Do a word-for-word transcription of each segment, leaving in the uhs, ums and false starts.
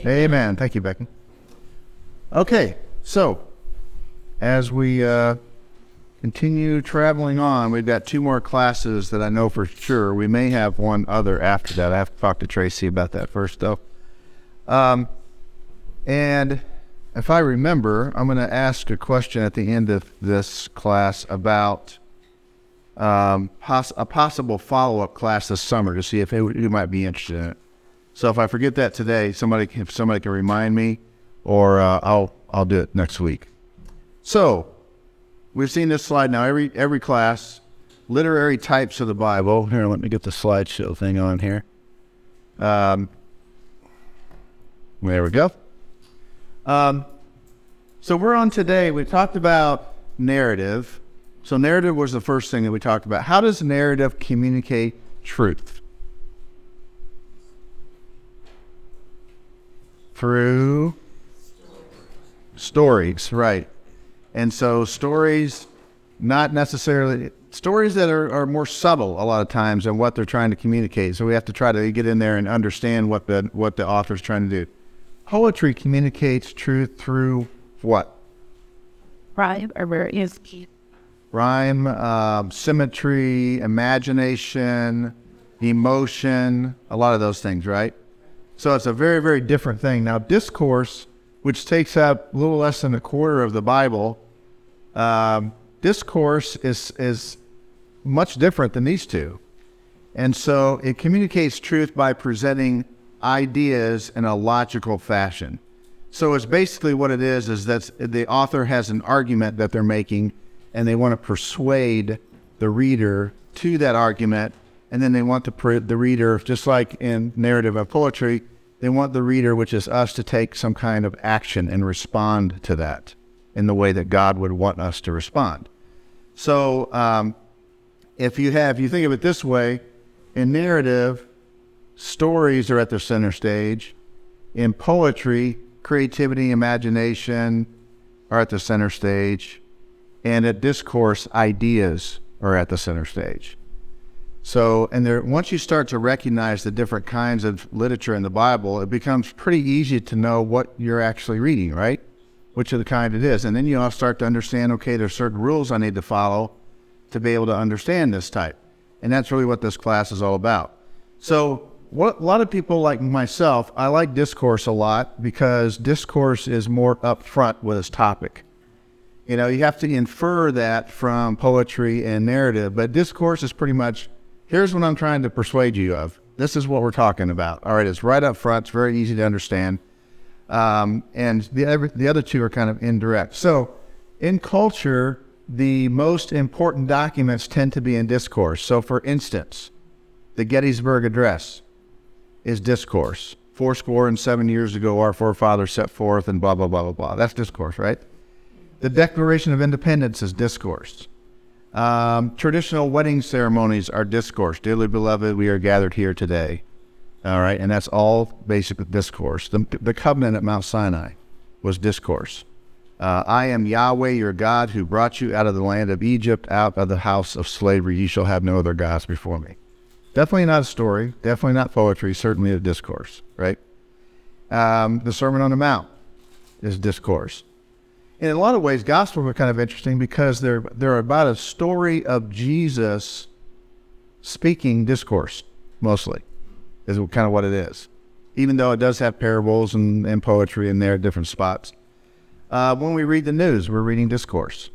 Amen. Thank you, Becky. Okay, so as we uh, continue traveling on, we've got two more classes that I know for sure. We may have one other after that. I have to talk to Tracy about that first, though. Um, and if I remember, I'm going to ask a question at the end of this class about um, poss- a possible follow-up class this summer to see if you might be interested in it. So if I forget that today, somebody, if somebody can remind me, or uh, I'll I'll do it next week. So we've seen this slide now. Every every class, literary types of the Bible. Here, let me get the slideshow thing on here. Um, there we go. Um, so we're on today. We talked about narrative. So narrative was the first thing that we talked about. How does narrative communicate truth? Through stories, right. And so stories, not necessarily, stories that are, are more subtle a lot of times than what they're trying to communicate. So we have to try to get in there and understand what the what the author's trying to do. Poetry communicates truth through what? Rhyme or various key. Rhyme, um, symmetry, imagination, emotion, a lot of those things, right? So it's a very, very different thing. Now, discourse, which takes up a little less than a quarter of the Bible, um, discourse is is much different than these two. And so it communicates truth by presenting ideas in a logical fashion. So it's basically what it is, is that the author has an argument that they're making, and they want to persuade the reader to that argument. And then they want the, the reader, just like in narrative and poetry, they want the reader, which is us, to take some kind of action and respond to that in the way that God would want us to respond. So um, if you have, you think of it this way, in narrative, stories are at the center stage. In poetry, creativity, imagination are at the center stage. And at discourse, ideas are at the center stage. So, and there, once you start to recognize the different kinds of literature in the Bible, it becomes pretty easy to know what you're actually reading, right? Which of the kind it is. And then you all start to understand, okay, there's certain rules I need to follow to be able to understand this type. And that's really what this class is all about. So, what a lot of people like myself, I like discourse a lot because discourse is more upfront with its topic. You know, you have to infer that from poetry and narrative, but discourse is pretty much, here's what I'm trying to persuade you of. This is what we're talking about. All right, it's right up front. It's very easy to understand. Um, and the other, the other two are kind of indirect. So in culture, the most important documents tend to be in discourse. So for instance, the Gettysburg Address is discourse. Four score and seven years ago, our forefathers set forth and blah, blah, blah, blah, blah. That's discourse, right? The Declaration of Independence is discourse. Um, traditional wedding ceremonies are discourse. Dearly beloved, we are gathered here today. All right, and that's all basic discourse. The, the covenant at Mount Sinai was discourse. Uh, I am Yahweh, your God, who brought you out of the land of Egypt, out of the house of slavery. You shall have no other gods before me. Definitely not a story, definitely not poetry, certainly a discourse, right? Um, the Sermon on the Mount is discourse. And in a lot of ways, Gospels are kind of interesting because they're they're about a story of Jesus speaking discourse, mostly, is kind of what it is. Even though it does have parables and, and poetry in there at different spots. Uh, when we read the news, we're reading discourse.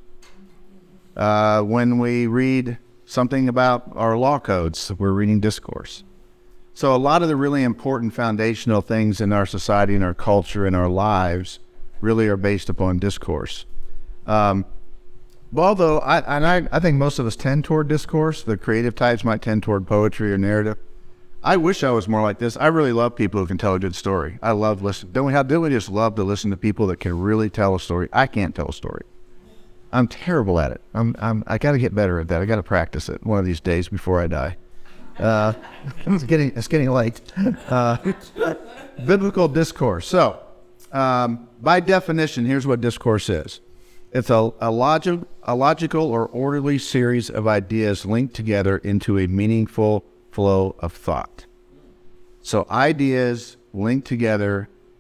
Uh, when we read something about our law codes, we're reading discourse. So a lot of the really important foundational things in our society and our culture and our lives really are based upon discourse. Um, but although I, and I, I think most of us tend toward discourse, the creative types might tend toward poetry or narrative. I wish I was more like this. I really love people who can tell a good story. I love listening. Don't we have, don't we just love to listen to people that can really tell a story? I can't tell a story. I'm terrible at it. I'm, I'm, I got to get better at that. I got to practice it one of these days before I die. Uh, it's getting, it's getting late. Uh, biblical discourse. So, um, by definition, here's what discourse is. It's a, a, logic, a logical or orderly series of ideas linked together into a meaningful flow of thought. So ideas linked together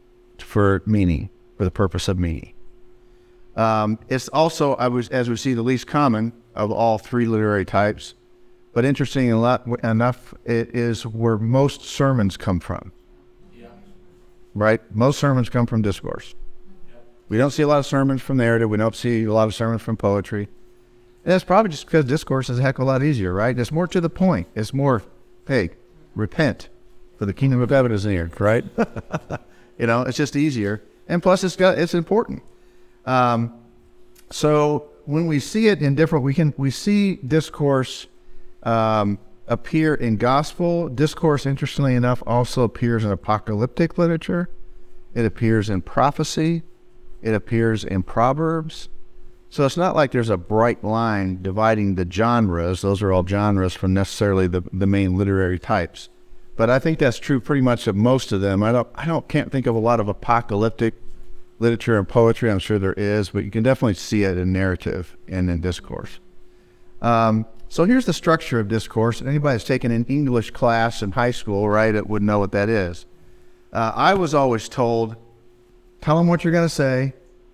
for meaning, for the purpose of meaning. Um, it's also, I was, as we see, the least common of all three literary types. But interesting enough, it is where most sermons come from. Yeah. Right? Most sermons come from discourse. Yeah. We don't see a lot of sermons from narrative. We don't see a lot of sermons from poetry. And that's probably just because discourse is a heck of a lot easier, right? It's more to the point. It's more, hey, repent, for the kingdom of heaven is near, right? You know, it's just easier. And plus, it's got it's important. Um, so when we see it in different, we can we see discourse um, appear in gospel. Discourse, interestingly enough, also appears in apocalyptic literature. It appears in prophecy. It appears in Proverbs. So it's not like there's a bright line dividing the genres. Those are all genres from necessarily the, the main literary types. But I think that's true pretty much of most of them. I don't I don't can't think of a lot of apocalyptic literature and poetry. I'm sure there is, but you can definitely see it in narrative and in discourse. Um, so here's the structure of discourse. Anybody that's taken an English class in high school, right, it would know what that is. Uh, I was always told, tell them what you're going to say,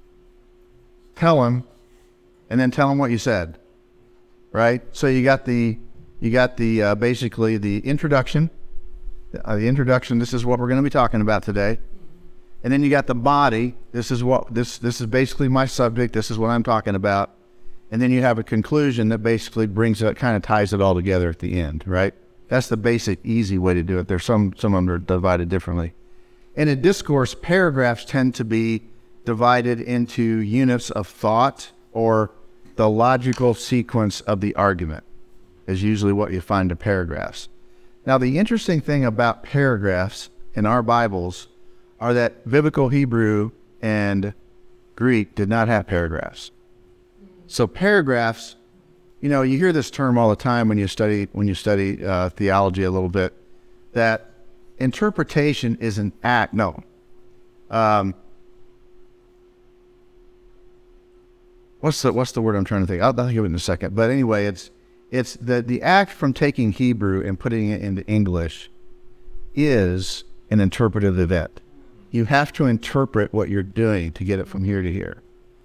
tell them, and then tell them what you said, right? So you got the, you got the uh, basically the introduction, uh, the introduction. This is what we're going to be talking about today, and then you got the body. This is what this this is basically my subject. This is what I'm talking about, and then you have a conclusion that basically brings it, kind of ties it all together at the end, right? That's the basic, easy way to do it. There's some some of them are divided differently. And in discourse, paragraphs tend to be divided into units of thought, or the logical sequence of the argument is usually what you find in paragraphs. Now, the interesting thing about paragraphs in our Bibles are that Biblical Hebrew and Greek did not have paragraphs. So paragraphs, you know, you hear this term all the time when you study when you study uh, theology a little bit, that interpretation is an act. No. Um, What's the what's the word I'm trying to think? I'll, I'll think of it in a second. But anyway, it's it's the the act from taking Hebrew and putting it into English is an interpretive event. You have to interpret what you're doing to get it from here to here.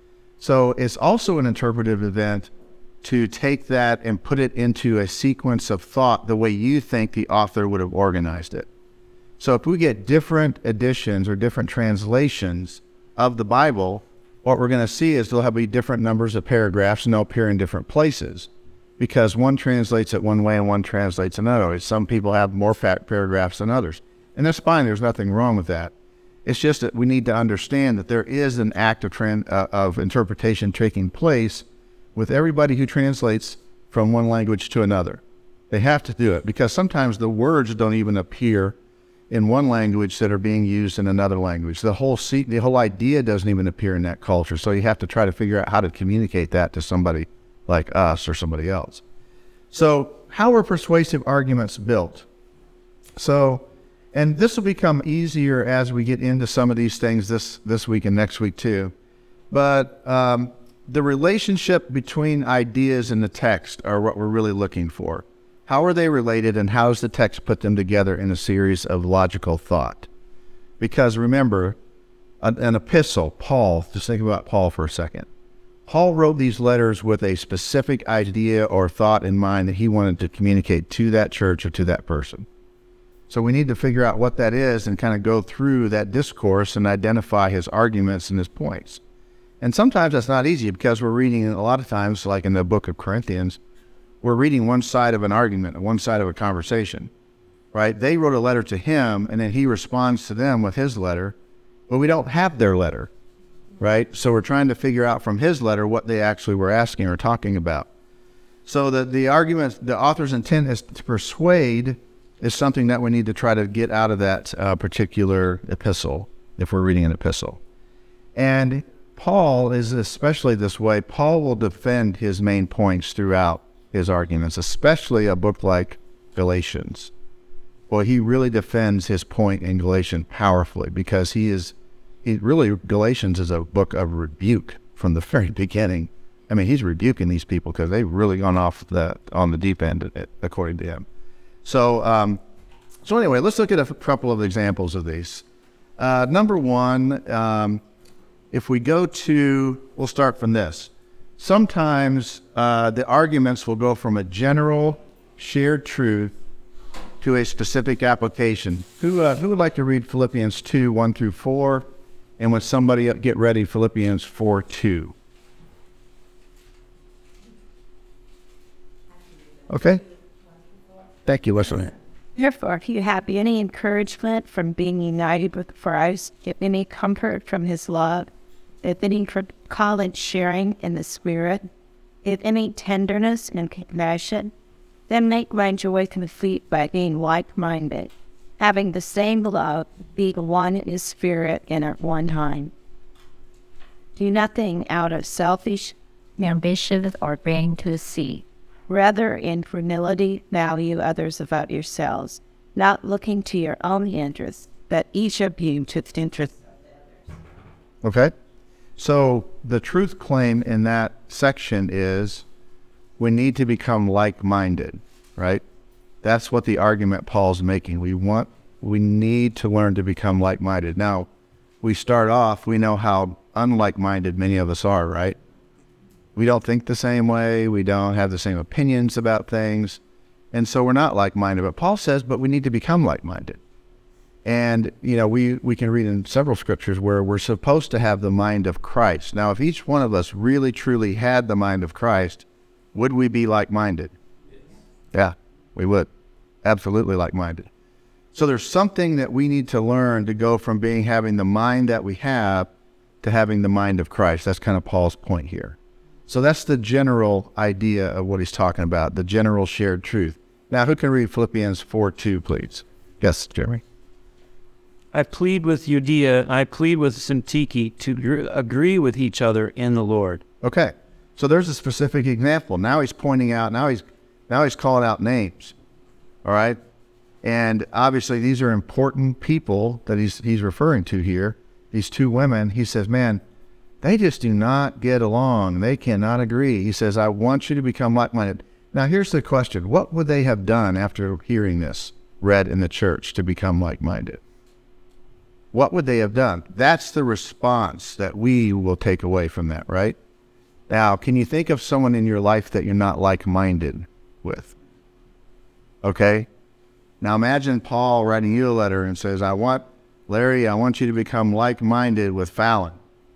So it's also an interpretive event to take that and put it into a sequence of thought the way you think the author would have organized it. So if we get different editions or different translations of the Bible, what we're going to see is there'll have be different numbers of paragraphs, and they'll appear in different places because one translates it one way and one translates another way. Some people have more fat paragraphs than others, and that's fine. There's nothing wrong with that. It's just that we need to understand that there is an act of, tran- uh, of interpretation taking place with everybody who translates from one language to another. They have to do it because sometimes the words don't even appear in one language that are being used in another language. The whole se- the whole idea doesn't even appear in that culture. So you have to try to figure out how to communicate that to somebody like us or somebody else. So how are persuasive arguments built? So, and this will become easier as we get into some of these things this, this week and next week too. But um, the relationship between ideas and the text are what we're really looking for. How are they related, and how does the text put them together in a series of logical thought? Because remember, an, an epistle, Paul, just think about Paul for a second. Paul wrote these letters with a specific idea or thought in mind that he wanted to communicate to that church or to that person. So we need to figure out what that is and kind of go through that discourse and identify his arguments and his points. And sometimes that's not easy because we're reading a lot of times, like in the book of Corinthians, we're reading one side of an argument, one side of a conversation, right? They wrote a letter to him, and then he responds to them with his letter, but we don't have their letter, right? So we're trying to figure out from his letter what they actually were asking or talking about. So the, the argument, the author's intent is to persuade is something that we need to try to get out of that uh, particular epistle, if we're reading an epistle. And Paul is especially this way. Paul will defend his main points throughout his arguments, especially a book like Galatians. Well, he really defends his point in Galatians powerfully because he is, he really, Galatians is a book of rebuke from the very beginning. I mean, he's rebuking these people because they've really gone off the on the deep end, according to him. So, um, so anyway, let's look at a couple of examples of these. Uh, number one, um, if we go to, we'll start from this. Sometimes uh, the arguments will go from a general shared truth to a specific application. Who uh, who would like to read Philippians two, one through four? And when somebody get ready, Philippians four, two. Okay. Thank you, listener. Therefore, if you have any encouragement from being united with Christ, if any comfort from his love, if any college sharing in the Spirit, if any tenderness and compassion, then make my joy complete by being like-minded, having the same love, being one in spirit and at one time. Do nothing out of selfish ambition or vain conceit. Rather, in humility, value others above yourselves, not looking to your own interests, but each of you to the interest of others. Okay. So the truth claim in that section is we need to become like-minded, right? That's what the argument Paul's making. We want, we need to learn to become like-minded. Now, we start off, we know how unlike-minded many of us are, right? We don't think the same way. We don't have the same opinions about things. And so we're not like-minded. But Paul says, but we need to become like-minded. And, you know, we, we can read in several scriptures where we're supposed to have the mind of Christ. Now, if each one of us really, truly had the mind of Christ, would we be like-minded? Yes. Yeah, we would. Absolutely like-minded. So there's something that we need to learn to go from being having the mind that we have to having the mind of Christ. That's kind of Paul's point here. So that's the general idea of what he's talking about, the general shared truth. Now, who can read Philippians four, two, please? Yes, Jeremy. I plead with Euodia, I plead with Syntyche to gr- agree with each other in the Lord. Okay, so there's a specific example. Now he's pointing out, now he's now he's calling out names, all right? And obviously these are important people that he's he's referring to here, these two women. He says, man, they just do not get along. They cannot agree. He says, I want you to become like-minded. Now, here's the question. What would they have done after hearing this read in the church to become like-minded? What would they have done? That's the response that we will take away from that, right? Now, can you think of someone in your life that you're not like-minded with? Okay? Now, imagine Paul writing you a letter and says, I want, Larry, I want you to become like-minded with Fallon.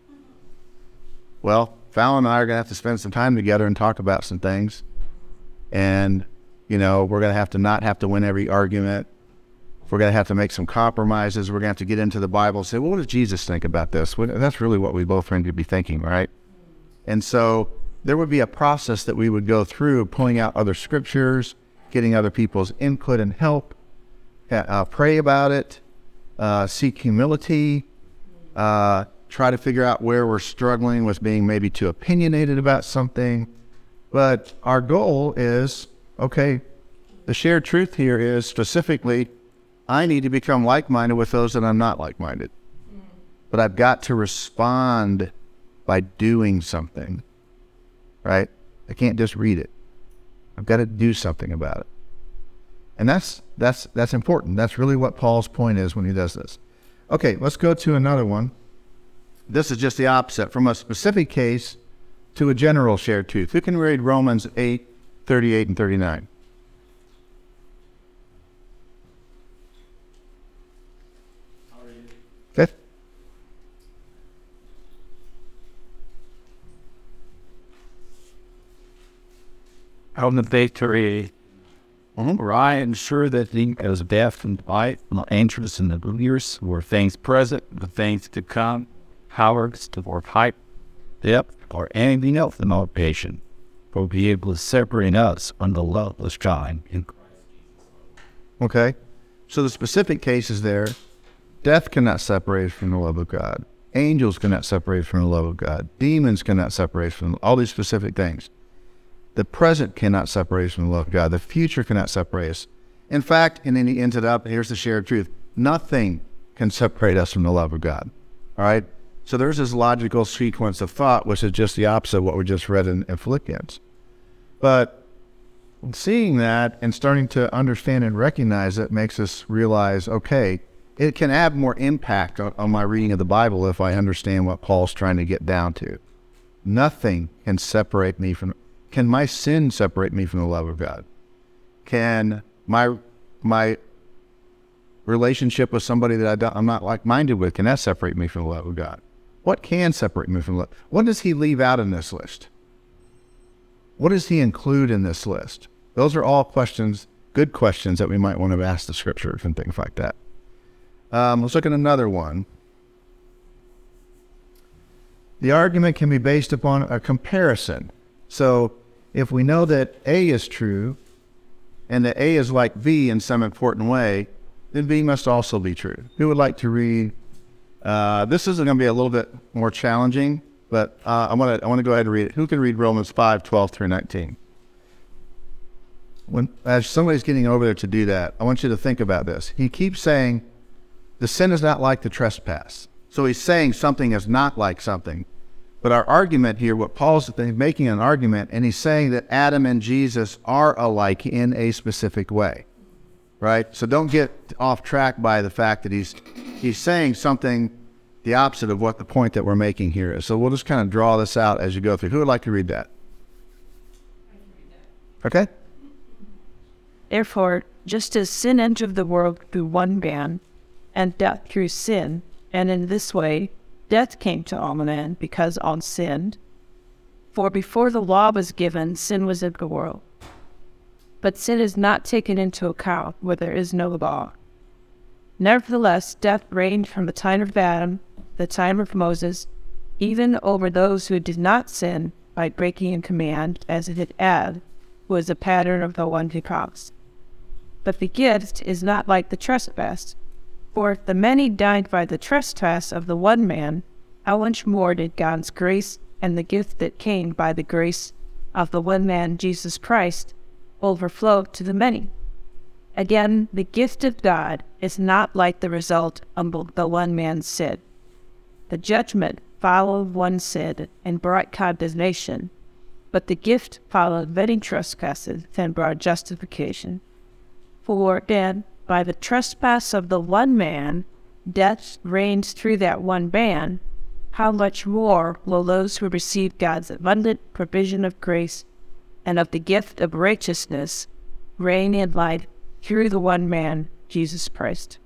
Well, Fallon and I are going to have to spend some time together and talk about some things. And, you know, we're going to have to not have to win every argument. We're going to have to make some compromises. We're going to have to get into the Bible and say, well, what does Jesus think about this? That's really what we both need to be thinking, right? And so there would be a process that we would go through, pulling out other scriptures, getting other people's input and help, uh, pray about it, uh, seek humility, uh, try to figure out where we're struggling with being maybe too opinionated about something. But our goal is, okay, the shared truth here is specifically, I need to become like-minded with those that I'm not like-minded. But I've got to respond by doing something, right? I can't just read it. I've got to do something about it. And that's that's that's important. That's really what Paul's point is when he does this. Okay, let's go to another one. This is just the opposite, from a specific case to a general shared truth. Who can read Romans eight, thirty-eight and thirty-nine? Okay. On the victory, Mm-hmm. for I am sure that he is death and life, and interest in the years, or things present, the things to come, powers, or height, depth, or anything else in all patient, will be able to separate us from the loveless God in Christ. Okay. So the specific cases there, death cannot separate us from the love of God. Angels cannot separate us from the love of God. Demons cannot separate us from all these specific things. The present cannot separate us from the love of God. The future cannot separate us. In fact, and then he ends it up, here's the shared truth, nothing can separate us from the love of God. All right? So there's this logical sequence of thought, which is just the opposite of what we just read in, in Philippians. But seeing that and starting to understand and recognize it makes us realize, okay, it can have more impact on, on my reading of the Bible if I understand what Paul's trying to get down to. Nothing can separate me from, can my sin separate me from the love of God? Can my my relationship with somebody that I don't, I'm not like-minded with, can that separate me from the love of God? What can separate me from love? What does he leave out in this list? What does he include in this list? Those are all questions, good questions that we might want to ask the scriptures and things like that. Um, let's look at another one. The argument can be based upon a comparison. So if we know that A is true, and that A is like B in some important way, then B must also be true. Who would like to read? Uh, this is going to be a little bit more challenging, but uh, I want to I want to go ahead and read it. Who can read Romans five, twelve through nineteen? When as somebody's getting over there to do that, I want you to think about this. He keeps saying the sin is not like the trespass. So he's saying something is not like something. But our argument here, what Paul's making an argument, and he's saying that Adam and Jesus are alike in a specific way, right? So don't get off track by the fact that he's he's saying something the opposite of what the point that we're making here is. So we'll just kind of draw this out as you go through. Who would like to read that? I can read that. Okay. Therefore, just as sin entered the world through one man, and death through sin, and in this way death came to all men because all sinned. For before the law was given, sin was in the world. But sin is not taken into account where there is no law. Nevertheless, death reigned from the time of Adam, the time of Moses, even over those who did not sin by breaking a command, as it had Ad, who is a pattern of the one who promised. But the gift is not like the trespass. For if the many died by the trespass of the one man, how much more did God's grace and the gift that came by the grace of the one man, Jesus Christ, overflow to the many? Again, the gift of God is not like the result of the one man's sin. The judgment followed one sin and brought condemnation, but the gift followed many trespasses and brought justification. For then, by the trespass of the one man, death reigns through that one man, how much more will those who receive God's abundant provision of grace and of the gift of righteousness reign in life through the one man, Jesus Christ?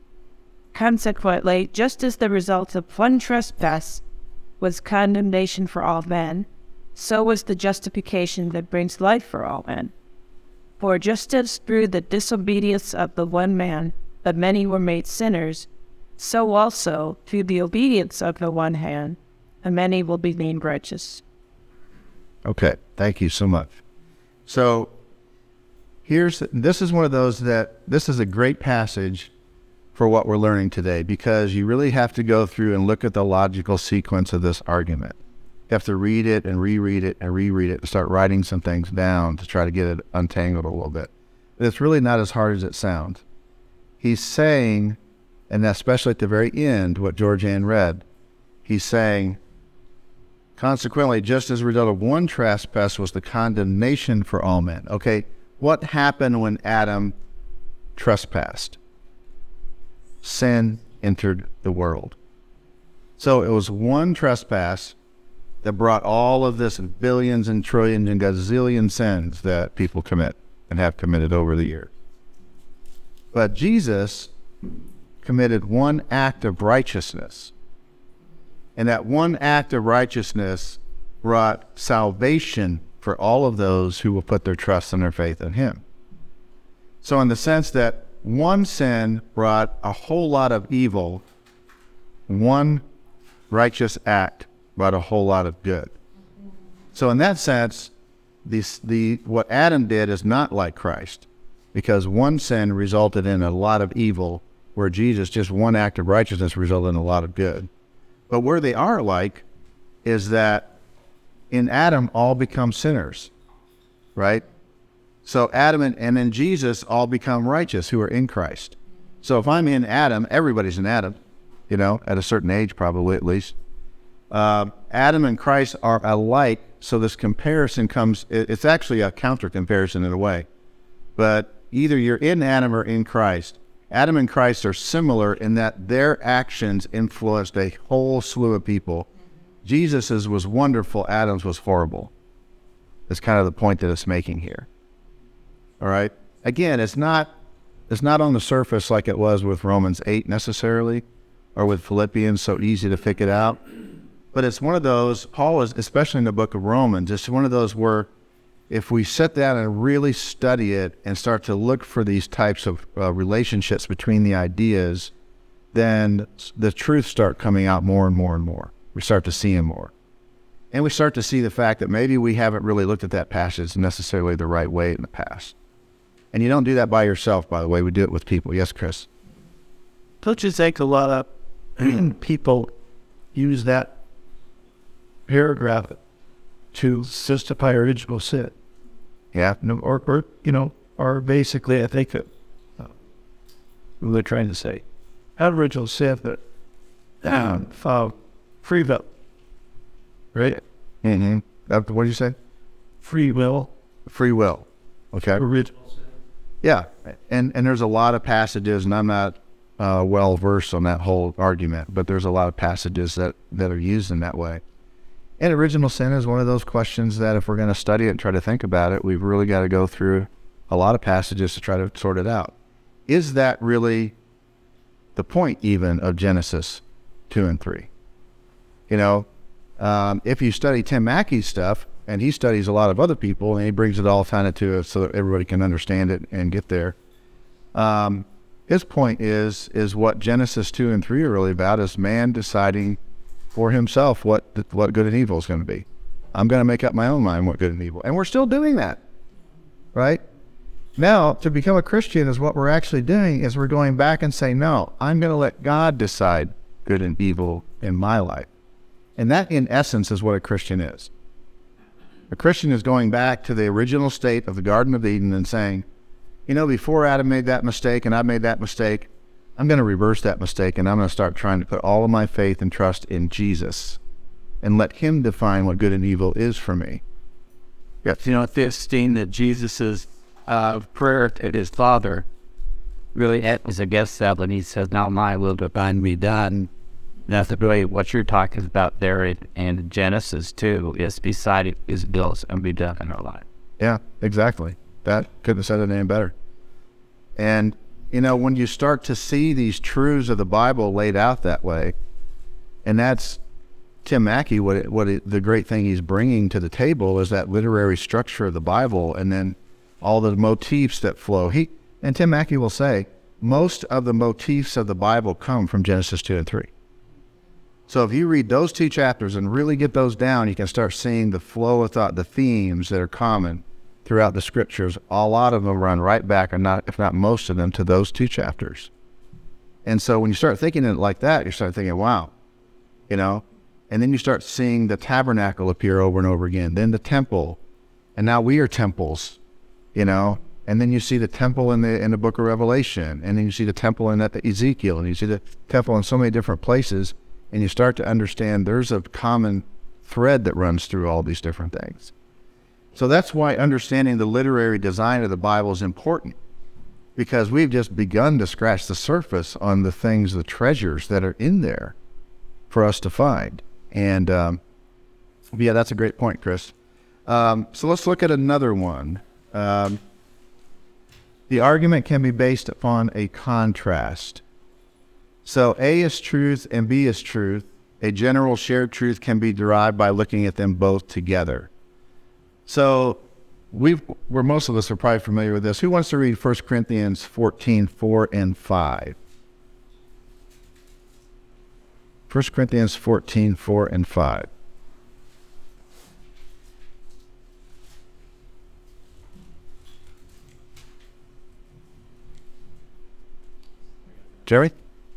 Consequently, just as the result of one trespass was condemnation for all men, so was the justification that brings life for all men. For just as through the disobedience of the one man the many were made sinners, so also through the obedience of the one man the many will be made righteous. Okay, thank you so much. So here's, this is one of those that, this is a great passage for what we're learning today, because you really have to go through and look at the logical sequence of this argument. You have to read it and reread it and reread it and start writing some things down to try to get it untangled a little bit. But it's really not as hard as it sounds. He's saying, and especially at the very end, what George Ann read, he's saying, consequently, just as a result of one trespass was the condemnation for all men. Okay, what happened when Adam trespassed? Sin entered the world. So it was one trespass that brought all of this billions and trillions and gazillion sins that people commit and have committed over the years. But Jesus committed one act of righteousness. And that one act of righteousness brought salvation for all of those who will put their trust and their faith in him. So in the sense that one sin brought a whole lot of evil, one righteous act brought a whole lot of good. So in that sense, the, the, what Adam did is not like Christ, because one sin resulted in a lot of evil, where Jesus, just one act of righteousness, resulted in a lot of good. But where they are alike is that in Adam all become sinners, right? So Adam and, and in Jesus all become righteous who are in Christ. So if I'm in Adam, everybody's in Adam, you know, at a certain age probably at least. Uh, Adam and Christ are alike, so this comparison comes, it, it's actually a counter comparison in a way. But either you're in Adam or in Christ, Adam and Christ are similar in that their actions influenced a whole slew of people. Jesus's was wonderful, Adam's was horrible. That's kind of the point that it's making here. All right? Again, it's not it's not on the surface like it was with Romans eight necessarily, or with Philippians, so easy to pick it out. But it's one of those, Paul is, especially in the book of Romans, it's one of those where if we sit down and really study it and start to look for these types of uh, relationships between the ideas, then the truths start coming out more and more and more. We start to see them more. And we start to see the fact that maybe we haven't really looked at that passage necessarily the right way in the past. And you don't do that by yourself, by the way. We do it with people. Yes, Chris? Don't you think a lot of people use that paragraph to justify original sin? Yeah. You know, or, or, you know, or basically, I think that, uh, what they're trying to say, not original sin, but um, uh, free will, right? Mm-hmm. Uh, what did you say? Free will. Free will. Okay. Original sin. Yeah. And, and there's a lot of passages, and I'm not uh, well versed on that whole argument, but there's a lot of passages that, that are used in that way. And original sin is one of those questions that if we're going to study it and try to think about it, we've really got to go through a lot of passages to try to sort it out. Is that really the point even of Genesis two and three? You know, um, if you study Tim Mackey's stuff, and he studies a lot of other people, and he brings it all kind of to us so that everybody can understand it and get there. Um, his point is, is what Genesis two and three are really about is man deciding for himself what what good and evil is going to be. I'm going to make up my own mind what good and evil. And we're still doing that, right? Now, to become a Christian is what we're actually doing is we're going back and saying, no, I'm going to let God decide good and evil in my life. And that, in essence, is what a Christian is. A Christian is going back to the original state of the Garden of Eden and saying, you know, before Adam made that mistake and I made that mistake, I'm going to reverse that mistake, and I'm going to start trying to put all of my faith and trust in Jesus and let him define what good and evil is for me. Yes, you know, it's interesting that Jesus' uh, prayer to his Father really is against that when he says, "Now my will divine be done." That's really what you're talking about there in, in Genesis two, is beside his wills and be done in our life. Yeah, exactly. That couldn't have said it any better. And you know, when you start to see these truths of the Bible laid out that way, and that's Tim Mackey, what it, what it, the great thing he's bringing to the table is that literary structure of the Bible, and then all the motifs that flow. He and Tim Mackey will say most of the motifs of the Bible come from Genesis two and three. So if you read those two chapters and really get those down, you can start seeing the flow of thought, the themes that are common throughout the scriptures. A lot of them run right back, or not, if not most of them, to those two chapters. And so when you start thinking it like that, you start thinking, wow, you know, and then you start seeing the tabernacle appear over and over again, then the temple, and now we are temples, you know, and then you see the temple in the in the book of Revelation, and then you see the temple in that Ezekiel, and you see the temple in so many different places, and you start to understand there's a common thread that runs through all these different things. So that's why understanding the literary design of the Bible is important, because we've just begun to scratch the surface on the things, the treasures that are in there for us to find. And um, yeah, that's a great point, Chris. Um, so let's look at another one. Um, the argument can be based upon a contrast. So A is truth and B is truth. A general shared truth can be derived by looking at them both together. So we've, where most of us are probably familiar with this. Who wants to read First Corinthians fourteen, four and five? First Corinthians fourteen, four and five. Jerry?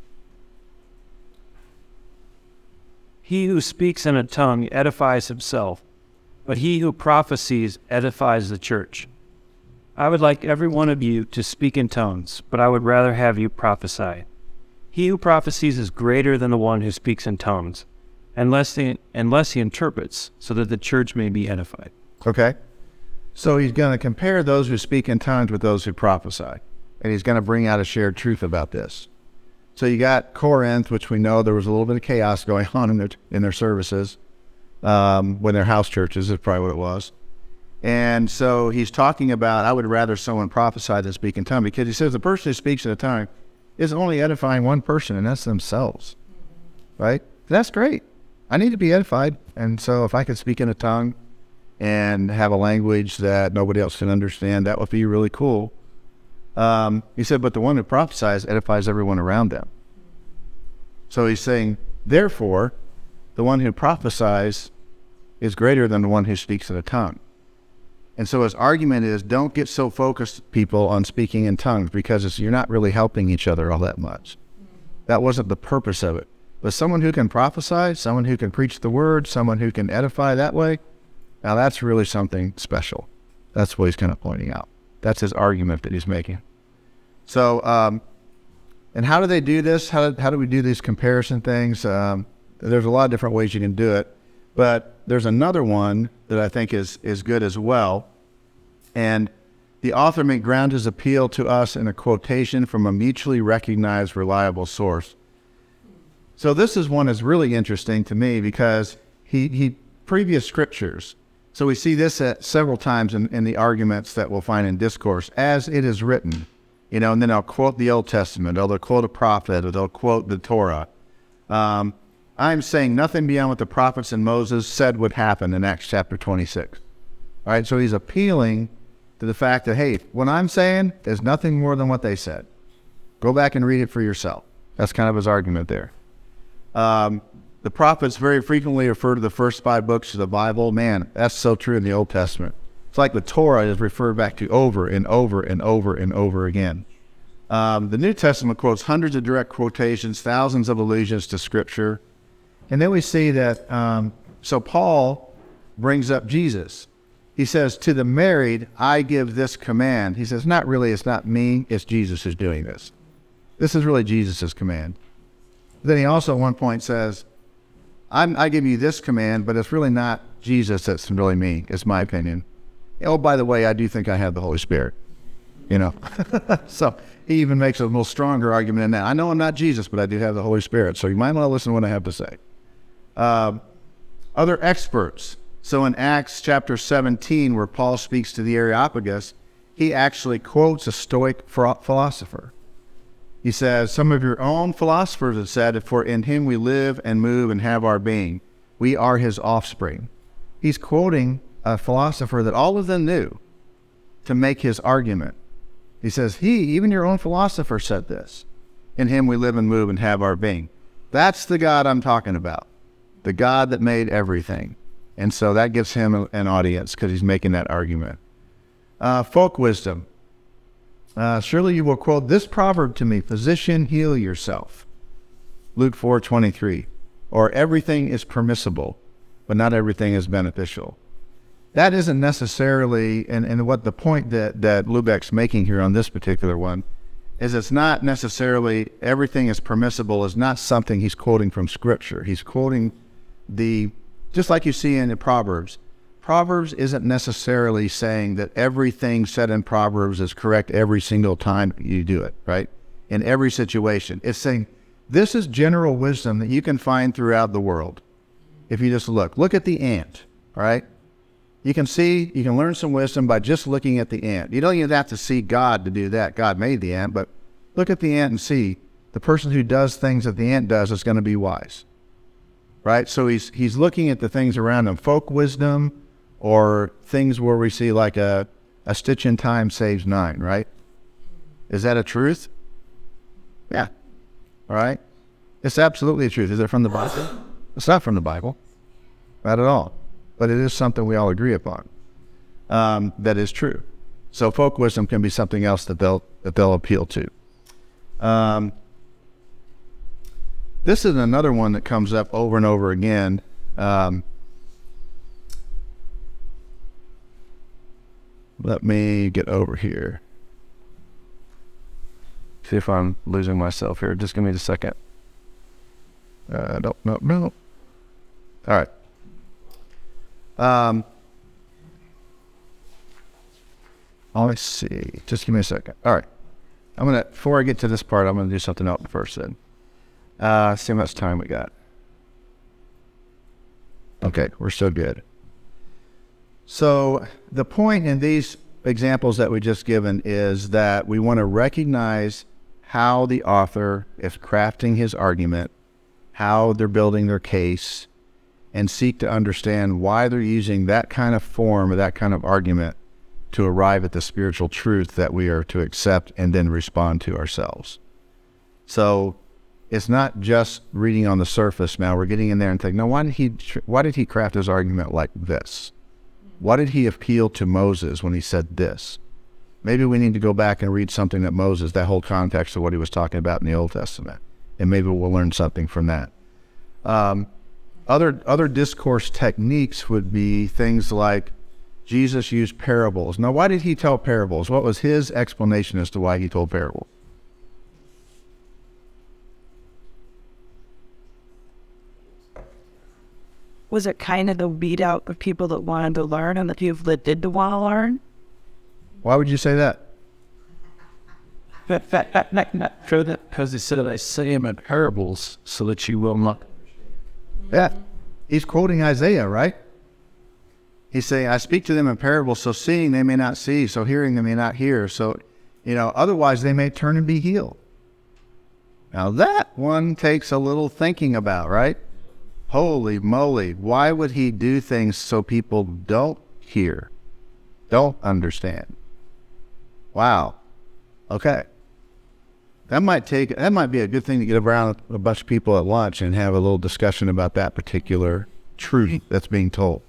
He who speaks in a tongue edifies himself, but he who prophesies edifies the church. I would like every one of you to speak in tongues, but I would rather have you prophesy. He who prophesies is greater than the one who speaks in tongues, unless he, unless he interprets, so that the church may be edified. Okay. So he's going to compare those who speak in tongues with those who prophesy. and he's going to bring out a shared truth about this. So you got Corinth, which we know there was a little bit of chaos going on in their in their services, um, when their house churches is probably what it was. And so he's talking about, I would rather someone prophesy than speak in tongue, because he says the person who speaks in a tongue is only edifying one person, and that's themselves, right? That's great. I need to be edified, and so if I could speak in a tongue and have a language that nobody else can understand, that would be really cool. Um, he said, but the one who prophesies edifies everyone around them. So he's saying, therefore, the one who prophesies is greater than the one who speaks in a tongue. And so his argument is, don't get so focused, people, on speaking in tongues, because it's, you're not really helping each other all that much. That wasn't the purpose of it. But someone who can prophesy, someone who can preach the word, someone who can edify that way, now that's really something special. That's what he's kind of pointing out. That's his argument that he's making. So, um, and how do they do this? How do, how do we do these comparison things? Um, there's a lot of different ways you can do it. But there's another one that I think is, is good as well. And the author may ground his appeal to us in a quotation from a mutually recognized, reliable source. So this is one that's really interesting to me, because he, he previous scriptures. So we see this at several times in, in the arguments that we'll find in Discourse, as it is written, you know, and then I'll quote the Old Testament, or they'll quote a prophet, or they'll quote the Torah. Um, I'm saying nothing beyond what the prophets and Moses said would happen in Acts chapter twenty-six. All right, so he's appealing to the fact that, hey, what I'm saying is nothing more than what they said. Go back and read it for yourself. That's kind of his argument there. Um, the prophets very frequently refer to the first five books of the Bible. Man, that's so true in the Old Testament. It's like the Torah is referred back to over and over and over and over again. Um, the New Testament quotes hundreds of direct quotations, thousands of allusions to Scripture. And then we see that, um, so Paul brings up Jesus. He says, to the married, I give this command. He says, not really, it's not me, it's Jesus who's doing this. This is really Jesus' command. Then he also at one point says, I'm, I give you this command, but it's really not Jesus that's really me, it's my opinion. Oh, by the way, I do think I have the Holy Spirit, you know. So he even makes a little stronger argument in that. I know I'm not Jesus, but I do have the Holy Spirit, so you might want to listen to what I have to say. Um, other experts. So in Acts chapter seventeen, where Paul speaks to the Areopagus, he actually quotes a Stoic philosopher. He says, some of your own philosophers have said, for in him we live and move and have our being. We are his offspring. He's quoting a philosopher that all of them knew to make his argument. He says, he, even your own philosopher said this. In him we live and move and have our being. That's the God I'm talking about. The God that made everything. And so that gives him a, an audience, because he's making that argument. Uh, folk wisdom. Uh, surely you will quote this proverb to me, physician, heal yourself. Luke four twenty-three. Or everything is permissible, but not everything is beneficial. That isn't necessarily, and, and what the point that, that Lubeck's making here on this particular one, is it's not necessarily everything is permissible is not something he's quoting from Scripture. He's quoting the, just like you see in the Proverbs. Proverbs isn't necessarily saying that everything said in Proverbs is correct every single time you do it, right? In every situation. It's saying this is general wisdom that you can find throughout the world. If you just look, look at the ant, all right? You can see, you can learn some wisdom by just looking at the ant. You don't even have to see God to do that. God made the ant, but look at the ant and see the person who does things that the ant does is going to be wise, right? So he's he's looking at the things around him, folk wisdom, or things where we see like a, a stitch in time saves nine, right? Is that a truth? Yeah. All right? It's absolutely a truth. Is it from the Bible? It's not from the Bible. Not at all. But it is something we all agree upon. Um, that is true. So folk wisdom can be something else that they'll, that they'll appeal to. Um, this is another one that comes up over and over again. Um, Let me get over here. See if I'm losing myself here. Just give me a second. Uh, no, no, no. All right. Um, let's see. Just give me a second. All right. I'm gonna before I get to this part, I'm gonna do something else first. Then, uh, see how much time we got. Okay, we're still good. So the point in these examples that we just given is that we want to recognize how the author is crafting his argument, how they're building their case, and seek to understand why they're using that kind of form or that kind of argument to arrive at the spiritual truth that we are to accept and then respond to ourselves. So it's not just reading on the surface now. We're getting in there and thinking, no, why did he, why did he craft his argument like this? Why did he appeal to Moses when he said this? Maybe we need to go back and read something that Moses, that whole context of what he was talking about in the Old Testament, and maybe we'll learn something from that. Um, other other discourse techniques would be things like Jesus used parables. Now, why did he tell parables? What was his explanation as to why he told parables? Was it kind of the weed out of people that wanted to learn and the people that didn't want to learn? Why would you say that? Because he said, I say them in parables so that you will not. Yeah. He's quoting Isaiah, right? He's saying, I speak to them in parables, so seeing they may not see, so hearing they may not hear. So, you know, otherwise they may turn and be healed. Now that one takes a little thinking about, right? Holy moly, why would he do things so people don't hear, don't understand? Wow. Okay. That might take, that might be a good thing to get around a bunch of people at lunch and have a little discussion about that particular truth that's being told.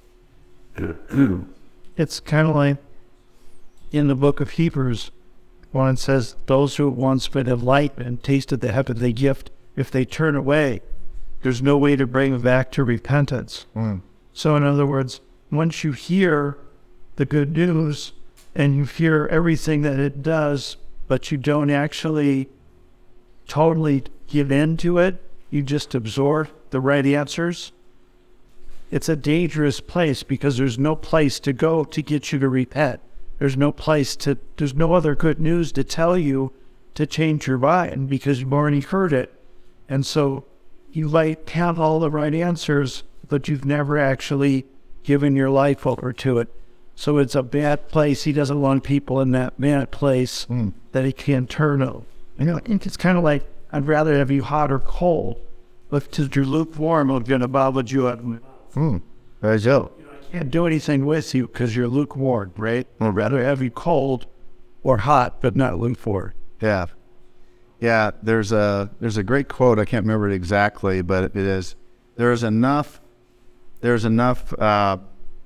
It's kind of like in the book of Hebrews, when it says, those who once been of light and tasted the heavenly gift, if they turn away, there's no way to bring them back to repentance. Mm. So in other words, once you hear the good news and you hear everything that it does, but you don't actually totally give in to it, you just absorb the right answers, it's a dangerous place because there's no place to go to get you to repent. There's no place to, there's no other good news to tell you to change your mind because you've already heard it. And so you might have all the right answers, but you've never actually given your life over to it. So it's a bad place. He doesn't want people in that bad place mm. that he can't turn on. You know, it's kind of like, I'd rather have you hot or cold, but if you're lukewarm, I'm going to bother you up. Mm. There you go. I can't do anything with you because you're lukewarm, right? I'd rather have you cold or hot, but not lukewarm. Yeah. Yeah, there's a there's a great quote. I can't remember it exactly, but it is, there's enough, there's enough, uh,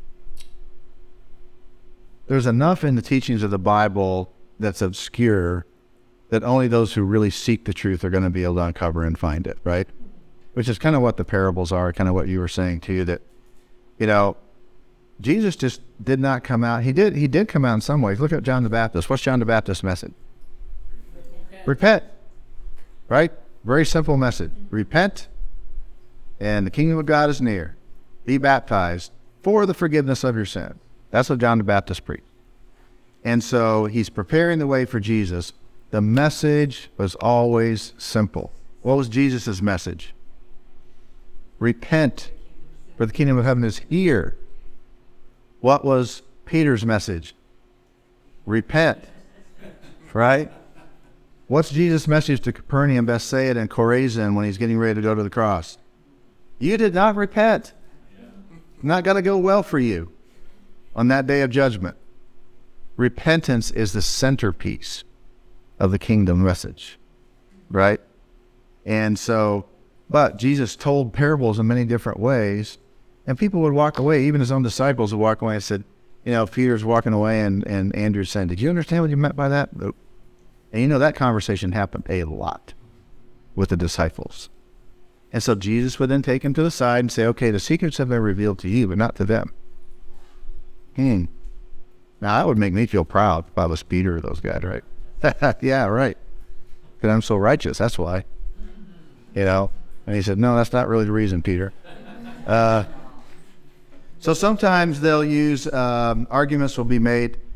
there's enough in the teachings of the Bible that's obscure that only those who really seek the truth are going to be able to uncover and find it, right? Which is kind of what the parables are, kind of what you were saying too, that, you know, Jesus just did not come out. He did, he did come out in some ways. Look at John the Baptist. What's John the Baptist's message? Repent. Repent. Right? Very simple message. Repent, and the kingdom of God is near. Be baptized for the forgiveness of your sin. That's what John the Baptist preached. And so he's preparing the way for Jesus. The message was always simple. What was Jesus' message? Repent, for the kingdom of heaven is here. What was Peter's message? Repent. Right? What's Jesus' message to Capernaum, Bethsaida, and Chorazin when he's getting ready to go to the cross? You did not repent. Not going to go well for you on that day of judgment. Repentance is the centerpiece of the kingdom message, right? And so, but Jesus told parables in many different ways, and people would walk away, even his own disciples would walk away and said, you know, Peter's walking away and, and Andrew's saying, did you understand what you meant by that? Nope. And you know, that conversation happened a lot with the disciples. And so Jesus would then take him to the side and say, okay, the secrets have been revealed to you, but not to them. Hmm. Now, that would make me feel proud if I was Peter or those guys, right? Yeah, right. Because I'm so righteous, that's why. You know? And he said, no, that's not really the reason, Peter. Uh, so sometimes they'll use, um, arguments will be made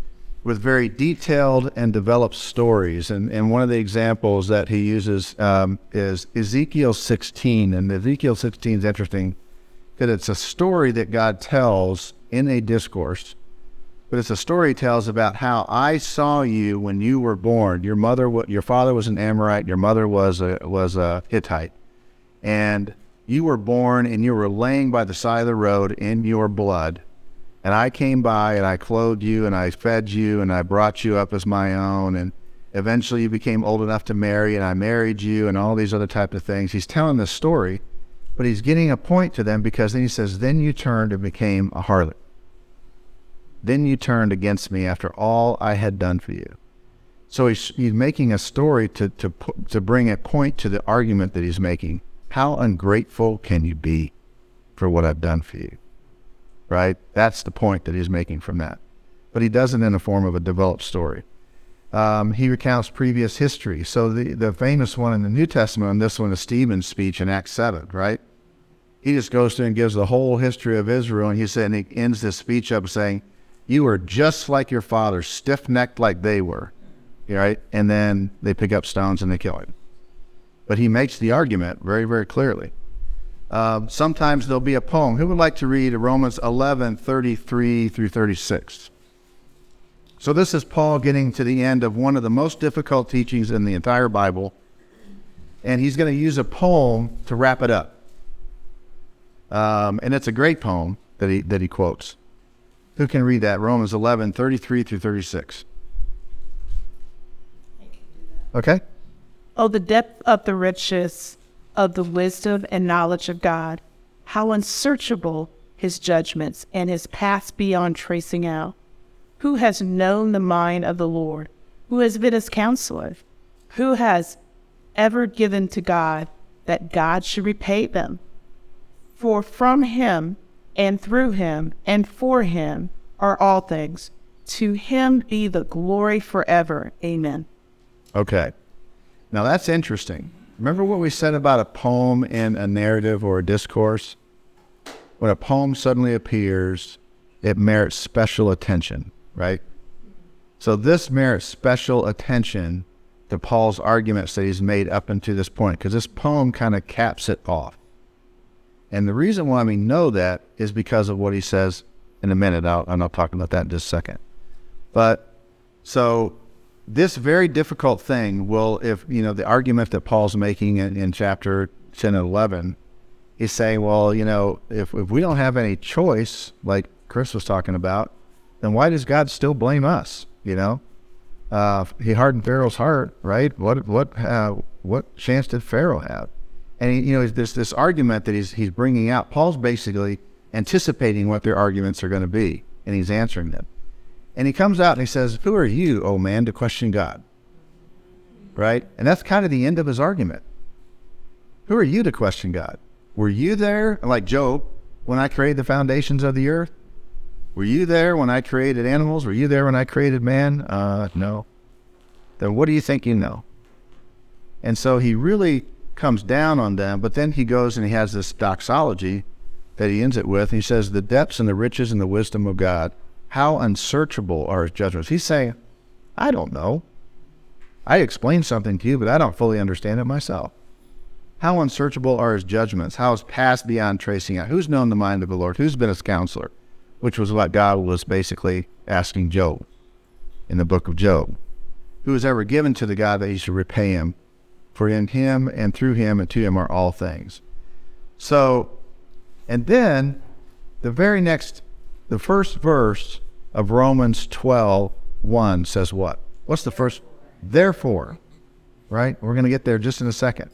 with very detailed and developed stories. And, and one of the examples that he uses um, is Ezekiel sixteen. And Ezekiel sixteen is interesting because it's a story that God tells in a discourse, but it's a story he tells about how I saw you when you were born. Your mother, your father was an Amorite, your mother was a, was a Hittite. And you were born and you were laying by the side of the road in your blood. And I came by and I clothed you and I fed you and I brought you up as my own. And eventually you became old enough to marry and I married you and all these other type of things. He's telling this story, but he's getting a point to them because then he says, then you turned and became a harlot. Then you turned against me after all I had done for you. So he's, he's making a story to, to, to bring a point to the argument that he's making. How ungrateful can you be for what I've done for you? Right? That's the point that he's making from that. But he does it in the form of a developed story. Um, he recounts previous history. So the, the famous one in the New Testament, and this one is Stephen's speech in Acts seven, right? He just goes through and gives the whole history of Israel, and he said, and he ends this speech up saying, you were just like your father, stiff-necked like they were, right? And then they pick up stones and they kill him. But he makes the argument very, very clearly. Uh, sometimes there'll be a poem. Who would like to read Romans eleven, thirty-three through thirty-six? So this is Paul getting to the end of one of the most difficult teachings in the entire Bible, and he's going to use a poem to wrap it up. Um, and it's a great poem that he that he quotes. Who can read that? Romans eleven, thirty-three through thirty-six. Okay. Oh, the depth of the riches of the wisdom and knowledge of God. How unsearchable his judgments and his paths beyond tracing out. Who has known the mind of the Lord? Who has been his counselor? Who has ever given to God that God should repay them? For from him and through him and for him are all things. To him be the glory forever. Amen. Okay. Now that's interesting. Remember what we said about a poem in a narrative or a discourse? When a poem suddenly appears, it merits special attention, right? So this merits special attention to Paul's arguments that he's made up until this point, because this poem kind of caps it off. And the reason why we know that is because of what he says in a minute. I'll, I'm not talking about that in just a second. But so this very difficult thing will, if, you know, the argument that Paul's making in, in chapter ten and eleven, he's saying, well, you know, if, if we don't have any choice, like Chris was talking about, then why does God still blame us? You know, uh, he hardened Pharaoh's heart, right? What, what, uh, what chance did Pharaoh have? And he, you know, there's this argument that he's he's bringing out. Paul's basically anticipating what their arguments are going to be, and he's answering them. And he comes out and he says, "Who are you, O man, to question God?" Right? And that's kind of the end of his argument. Who are you to question God? Were you there, like Job, when I created the foundations of the earth? Were you there when I created animals? Were you there when I created man? Uh, no. Then what do you think you know? And so he really comes down on them, but then he goes and he has this doxology that he ends it with. And he says, the depths and the riches and the wisdom of God, how unsearchable are his judgments. He's saying, I don't know. I explained something to you, but I don't fully understand it myself. How unsearchable are his judgments? How is past beyond tracing out? Who's known the mind of the Lord? Who's been his counselor? Which was what God was basically asking Job in the book of Job. Who has ever given to the God that he should repay him? For in him and through him and to him are all things. So, and then the very next, the first verse of Romans twelve one says what? What's the first? Therefore, right? We're going to get there just in a second.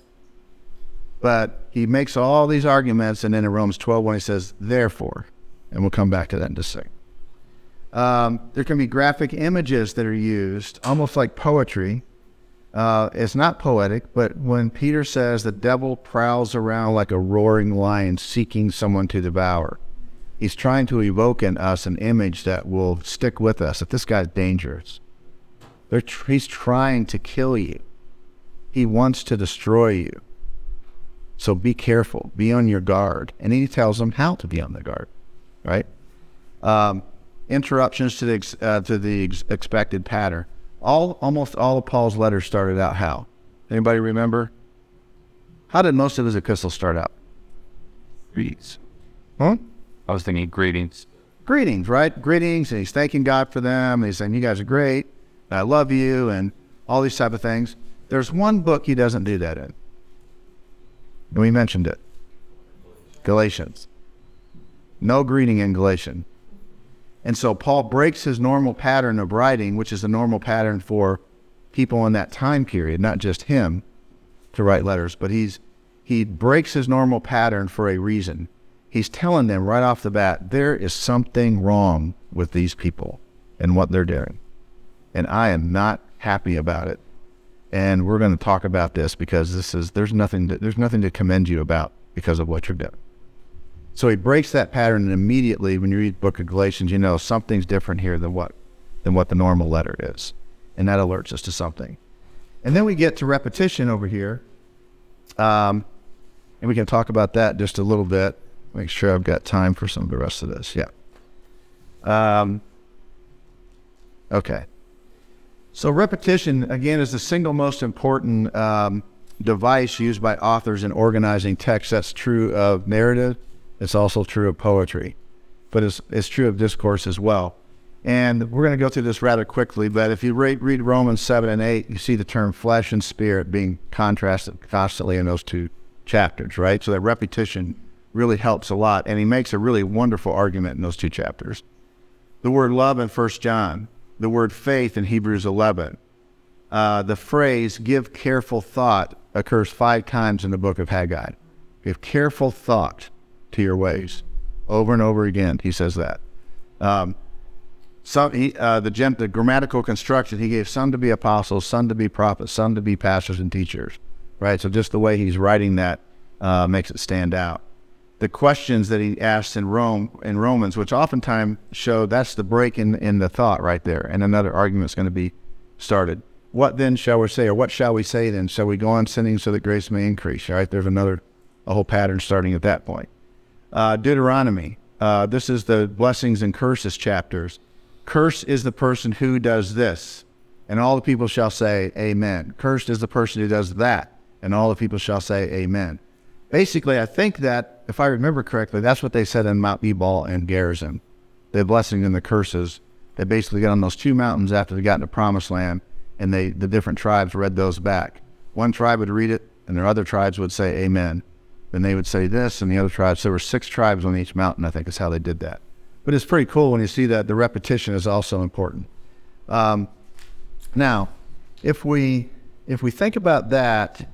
But he makes all these arguments, and then in Romans twelve one he says, therefore, and we'll come back to that in just a second. Um, there can be graphic images that are used, almost like poetry. Uh, it's not poetic, but when Peter says the devil prowls around like a roaring lion seeking someone to devour, he's trying to evoke in us an image that will stick with us, that this guy's dangerous. They're tr- he's trying to kill you. He wants to destroy you. So be careful, be on your guard. And he tells them how to be on the guard, right? Um, interruptions to the ex, uh, to the ex- expected pattern. All almost all of Paul's letters started out how? Anybody remember? How did most of his epistles start out? Greetings. Huh? I was thinking greetings. Greetings, right? Greetings, and he's thanking God for them. And he's saying, "You guys are great. And I love you," and all these type of things. There's one book he doesn't do that in, and we mentioned it. Galatians. No greeting in Galatians. And so Paul breaks his normal pattern of writing, which is the normal pattern for people in that time period, not just him, to write letters, but he's he breaks his normal pattern for a reason. He's telling them right off the bat, there is something wrong with these people and what they're doing. And I am not happy about it. And we're going to talk about this because this is there's nothing to, there's nothing to commend you about because of what you're doing. So he breaks that pattern, and immediately when you read the book of Galatians, you know something's different here than what than what the normal letter is. And that alerts us to something. And then we get to repetition over here. Um, and we can talk about that just a little bit. Make sure I've got time for some of the rest of this. Yeah. Um, okay. So repetition, again, is the single most important um, device used by authors in organizing text. That's true of narrative. It's also true of poetry, but it's, it's true of discourse as well. And we're going to go through this rather quickly, but if you read, read Romans seven and eight, you see the term flesh and spirit being contrasted constantly in those two chapters, right? So that repetition really helps a lot, and he makes a really wonderful argument in those two chapters. The word love in First John, the word faith in Hebrews eleven, uh, the phrase give careful thought occurs five times in the book of Haggai. Give careful thought to your ways. Over and over again, he says that. Um, some he, uh, the, gem, the grammatical construction, he gave some to be apostles, some to be prophets, some to be pastors and teachers, right? So just the way he's writing that uh, makes it stand out. The questions that he asks in Rome in Romans, which oftentimes show that's the break in, in the thought right there, and another argument's going to be started. What then shall we say, or what shall we say then? Shall we go on sinning so that grace may increase? All right, there's another, a whole pattern starting at that point. Uh, Deuteronomy, uh, this is the blessings and curses chapters. Cursed is the person who does this, and all the people shall say amen. Cursed is the person who does that, and all the people shall say amen. Basically, I think that, if I remember correctly, that's what they said in Mount Ebal and Gerizim. The blessings and the curses. They basically got on those two mountains after they got into Promised Land, and they the different tribes read those back. One tribe would read it, and their other tribes would say amen. Then they would say this, and the other tribes. There were six tribes on each mountain, I think is how they did that. But it's pretty cool when you see that the repetition is also important. Um, now, if we if we think about that,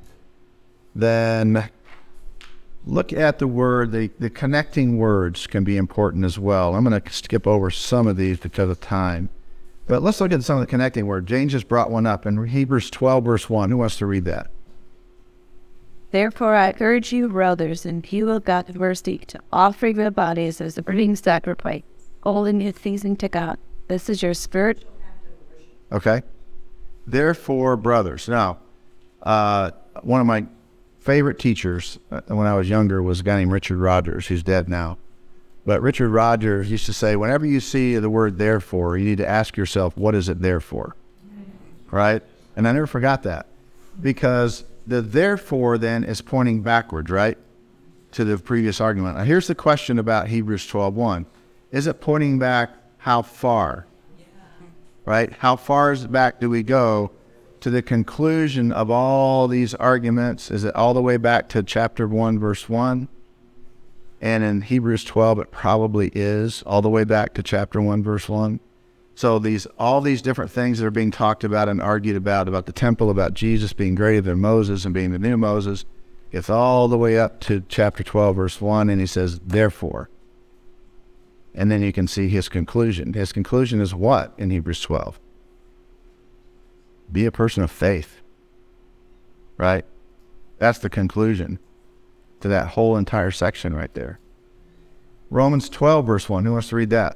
then look at the word, the, the connecting words can be important as well. I'm going to skip over some of these because of time. But let's look at some of the connecting words. Jane just brought one up in Hebrews twelve, verse one. Who wants to read that? Therefore I urge you, brothers, in view of God's mercy, to offer your bodies as a burning sacrifice, holy and pleasing to God. This is your spiritual act of worship. Okay. Therefore, brothers. Now, uh, one of my favorite teachers uh, when I was younger was a guy named Richard Rogers, who's dead now. But Richard Rogers used to say, whenever you see the word therefore, you need to ask yourself, what is it there for? Right? And I never forgot that. Because the therefore then is pointing backwards, right, to the previous argument. Now, here's the question about Hebrews twelve one. Is it pointing back how far? Yeah. Right? How far back do we go to the conclusion of all these arguments? Is it all the way back to chapter one, verse one? And in Hebrews twelve, it probably is all the way back to chapter one, verse one. So these, all these different things that are being talked about and argued about, about the temple, about Jesus being greater than Moses and being the new Moses, it's all the way up to chapter twelve, verse one, and he says, therefore. And then you can see his conclusion. His conclusion is what in Hebrews twelve? Be a person of faith, right? That's the conclusion to that whole entire section right there. Romans twelve, verse one. Who wants to read that?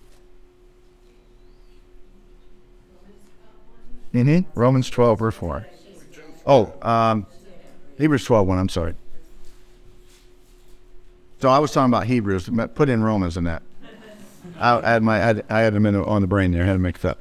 Mm-hmm. Romans twelve, verse four. Oh, um, Hebrews twelve, one, I'm sorry. So I was talking about Hebrews. Put in Romans in that. I, I had my, I had, I had them in, on the brain there. I had to make that.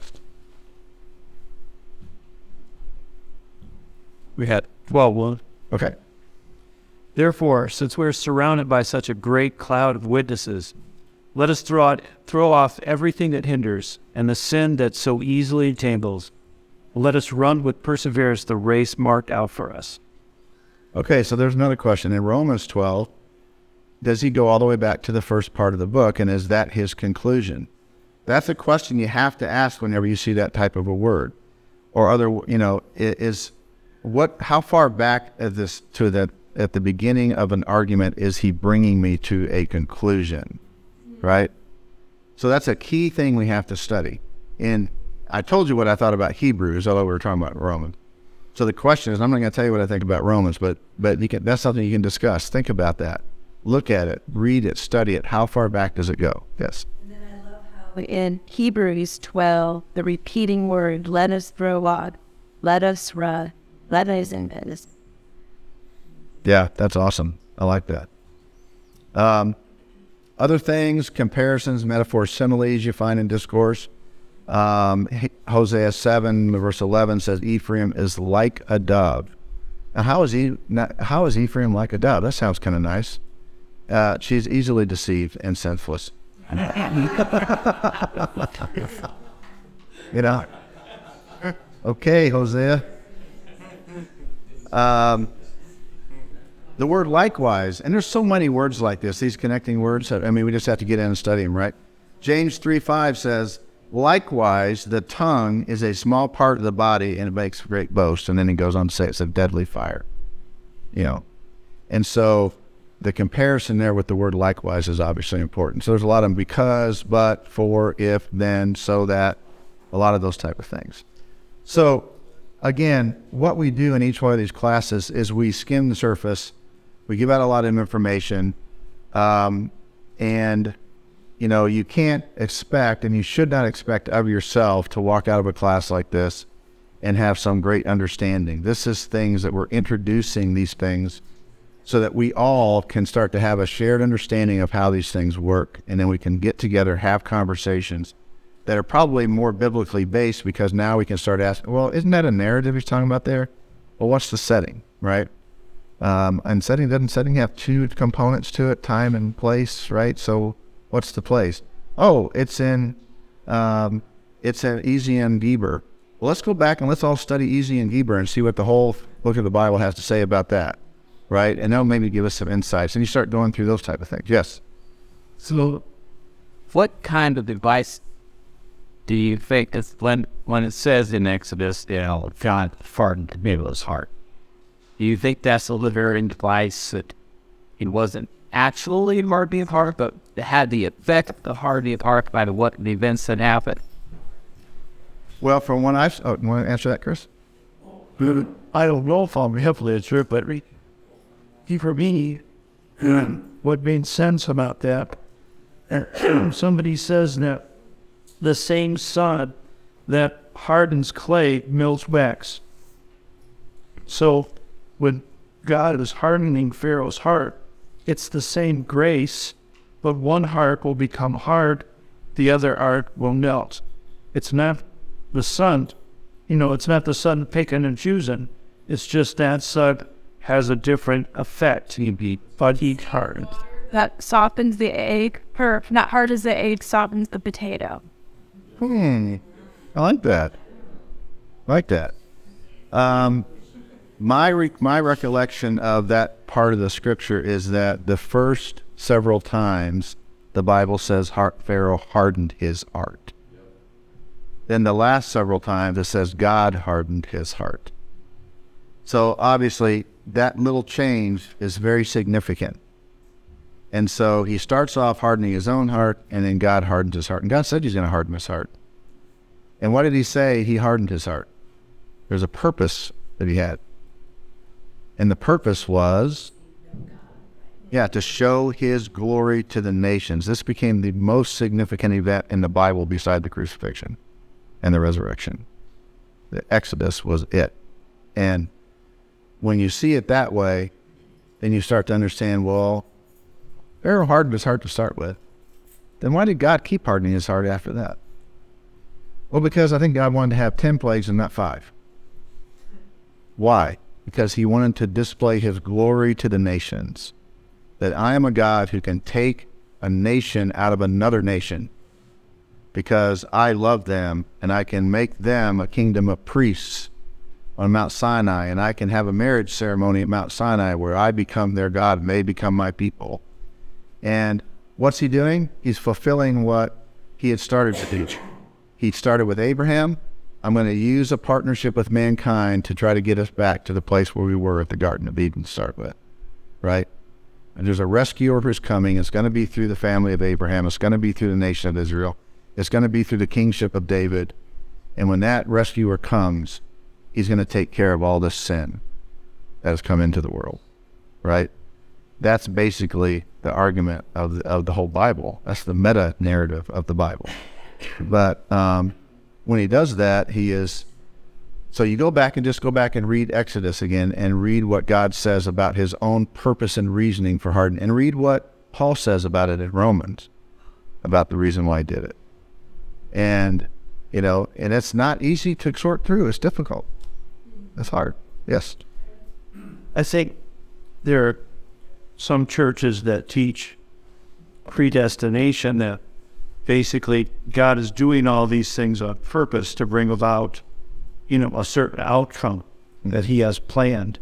We had twelve one. Okay. Therefore, since we're surrounded by such a great cloud of witnesses, let us throw, out, throw off everything that hinders and the sin that so easily entangles. Let us run with perseverance the race marked out for us. Okay, so there's another question. In Romans twelve, does he go all the way back to the first part of the book, and is that his conclusion? That's a question you have to ask whenever you see that type of a word. Or other, you know, is what? How far back at this to the at the beginning of an argument is he bringing me to a conclusion, right? So that's a key thing we have to study. And I told you what I thought about Hebrews, although we were talking about Romans. So the question is, I'm not going to tell you what I think about Romans, but but you can, that's something you can discuss. Think about that. Look at it, read it, study it. How far back does it go? Yes. And then I love how in Hebrews twelve, the repeating word, let us throw out, let us run, let us invest. Yeah, that's awesome. I like that. Um, other things, comparisons, metaphors, similes you find in discourse. Um, Hosea seven, verse eleven says, Ephraim is like a dove. Now, how is, he, not, how is Ephraim like a dove? That sounds kind of nice. Uh, she's easily deceived and senseless. You know? Okay, Hosea. Um, the word likewise, and there's so many words like this, these connecting words. I mean, we just have to get in and study them, right? James three five says, likewise, the tongue is a small part of the body and it makes great boast. And then he goes on to say it's a deadly fire. You know, and so the comparison there with the word likewise is obviously important. So there's a lot of because, but, for, if, then, so that, a lot of those type of things. So again, what we do in each one of these classes is we skim the surface, we give out a lot of information, um, and you know, you can't expect, and you should not expect of yourself to walk out of a class like this and have some great understanding. This is things that we're introducing these things so that we all can start to have a shared understanding of how these things work. And then we can get together, have conversations that are probably more biblically based, because now we can start asking, well, isn't that a narrative he's talking about there? Well, what's the setting, right? Um, and setting, doesn't setting have two components to it, time and place, right? So what's the place? Oh, it's in, um, it's in Ezra and Geber. Well, let's go back and let's all study Ezra and Geber and see what the whole book of the Bible has to say about that, right? And they'll maybe give us some insights. And you start going through those type of things. Yes? So what kind of advice do you think is when, when it says in Exodus, you know, God hardened Mabel's heart? Do you think that's a literary advice that it wasn't actually hardening of heart, but it had the effect of the hardening of heart by the, what the events that happened? Well, from what I've, oh, you want to answer that, Chris? I don't know if I'm heavily sure, but he, for me, what made sense about that, somebody says that the same sun that hardens clay melts wax. So when God is hardening Pharaoh's heart, it's the same grace, but one heart will become hard, the other heart will melt. It's not the sun, you know, it's not the sun picking and choosing. It's just that sun has a different effect on each heart. That softens the egg, or not hard as the egg softens the potato. Hmm. I like that. I like that. Um, my re- my recollection of that part of the scripture is that the first several times the Bible says heart, Pharaoh hardened his heart. Then the last several times it says God hardened his heart. So obviously that little change is very significant. And so he starts off hardening his own heart, and then God hardens his heart. And God said he's going to harden his heart. And what did he say? He hardened his heart. There's a purpose that he had. And the purpose was, yeah, to show his glory to the nations. This became the most significant event in the Bible beside the crucifixion and the resurrection. The Exodus was it. And when you see it that way, then you start to understand, well, Pharaoh hardened his heart to start with. then why did God keep hardening his heart after that? Well, because I think God wanted to have ten plagues and not five. Why? Because he wanted to display his glory to the nations. That I am a God who can take a nation out of another nation because I love them, and I can make them a kingdom of priests on Mount Sinai, and I can have a marriage ceremony at Mount Sinai where I become their God and they become my people. And what's he doing? He's fulfilling what he had started to do. He started with Abraham. I'm going to use a partnership with mankind to try to get us back to the place where we were at the Garden of Eden to start with, right? And there's a rescuer who's coming. It's going to be through the family of Abraham. It's going to be through the nation of Israel. It's going to be through the kingship of David. And when that rescuer comes, he's going to take care of all this sin that has come into the world, right? That's basically the argument of the, of the whole Bible. That's the meta narrative of the Bible. But um, when he does that, he is... So you go back and just go back and read Exodus again and read what God says about his own purpose and reasoning for hardening, and read what Paul says about it in Romans, about the reason why he did it. And, you know, and it's not easy to sort through. It's difficult. It's hard. Yes. I think there are some churches that teach predestination, that basically God is doing all these things on purpose to bring about, you know, a certain outcome that he has planned.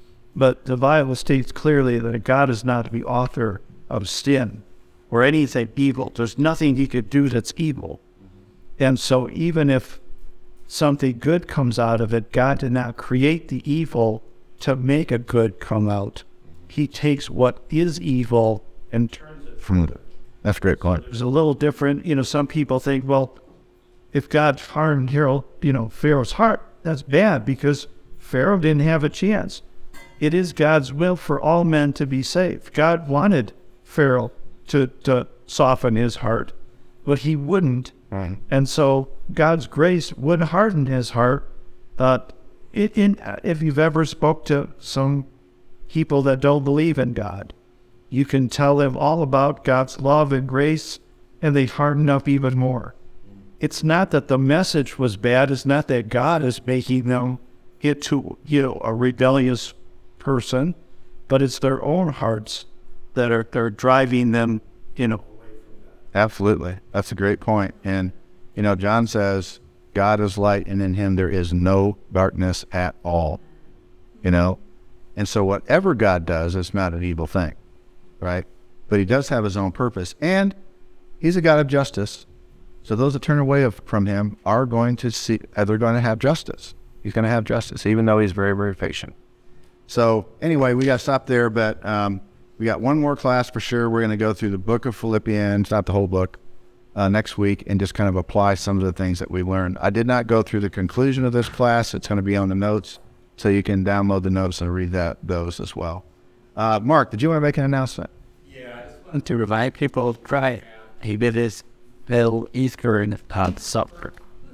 But the Bible states clearly that God is not the author of sin or anything evil. There's nothing he could do that's evil. And so even if something good comes out of it, God did not create the evil to make a good come out. He takes what is evil and turns it from good. That's a great point. It's a little different. You know, some people think, well, if God hardened Pharaoh, you know, Pharaoh's heart, that's bad because Pharaoh didn't have a chance. It is God's will for all men to be saved. God wanted Pharaoh to, to soften his heart, but he wouldn't. Right. And so God's grace would harden his heart. Uh, it, in, if you've ever spoke to some people that don't believe in God, you can tell them all about God's love and grace, and they harden up even more. It's not that the message was bad. It's not that God is making them into, you know, a rebellious person, but it's their own hearts that are they're driving them, you know. Absolutely. That's a great point. And, you know, John says, God is light, and in him there is no darkness at all, you know. And so whatever God does is not an evil thing, right? But he does have his own purpose, and he's a God of justice. So those that turn away of, from him are going to see, they're going to have justice. He's going to have justice, even though he's very, very patient. So anyway, we got to stop there, but um, we got one more class for sure. We're going to go through the book of Philippians, not the whole book, uh, next week, and just kind of apply some of the things that we learned. I did not go through the conclusion of this class. It's going to be on the notes, so you can download the notes and read that those as well. Uh, Mark, did you want to make an announcement? Yeah, I just want to remind people to try he did his Bill Eastern uh, supper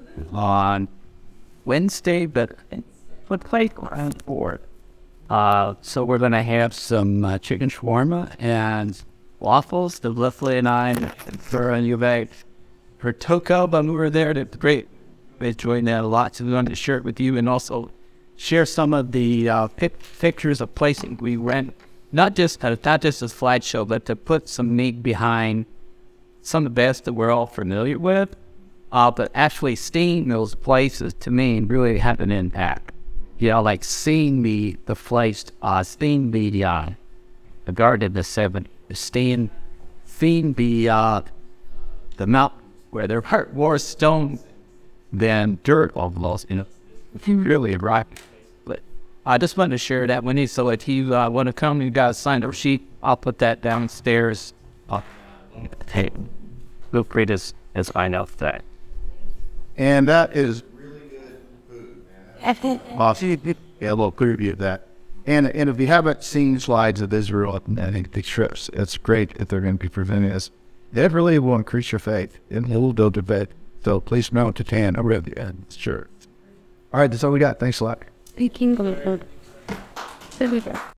on Wednesday, but what place around board. Uh, so we're going to have some uh, chicken shawarma and waffles. The Leslie and I, for a new bag for Toko, when we were there, it's great. We enjoyed that a lot. So we wanted to share it with you and also share some of the uh, pic- pictures of places we went. Not just uh, not just a slideshow, but to put some meat behind some of the best that we're all familiar with, uh, but actually seeing those places to me really had an impact. You know, like seeing the the place, uh, seeing the uh, the Garden of the Seven, seeing seeing the uh, the mountain where there are more stone than dirt almost. You know, really right. But I just wanted to share that with you. So if you uh, want to come, you guys sign up sheet. I'll put that downstairs. Uh, Hey, feel free to as I know that. And that is really good food, man. Awesome. Yeah, a little preview of that. And and if you haven't seen slides of Israel, I think the trips, it's great if they're going to be presenting us. That really will increase your faith, and it will build your faith. So please mount to tan over at the end. Sure. All right, that's all we got. Thanks a lot. Thank you.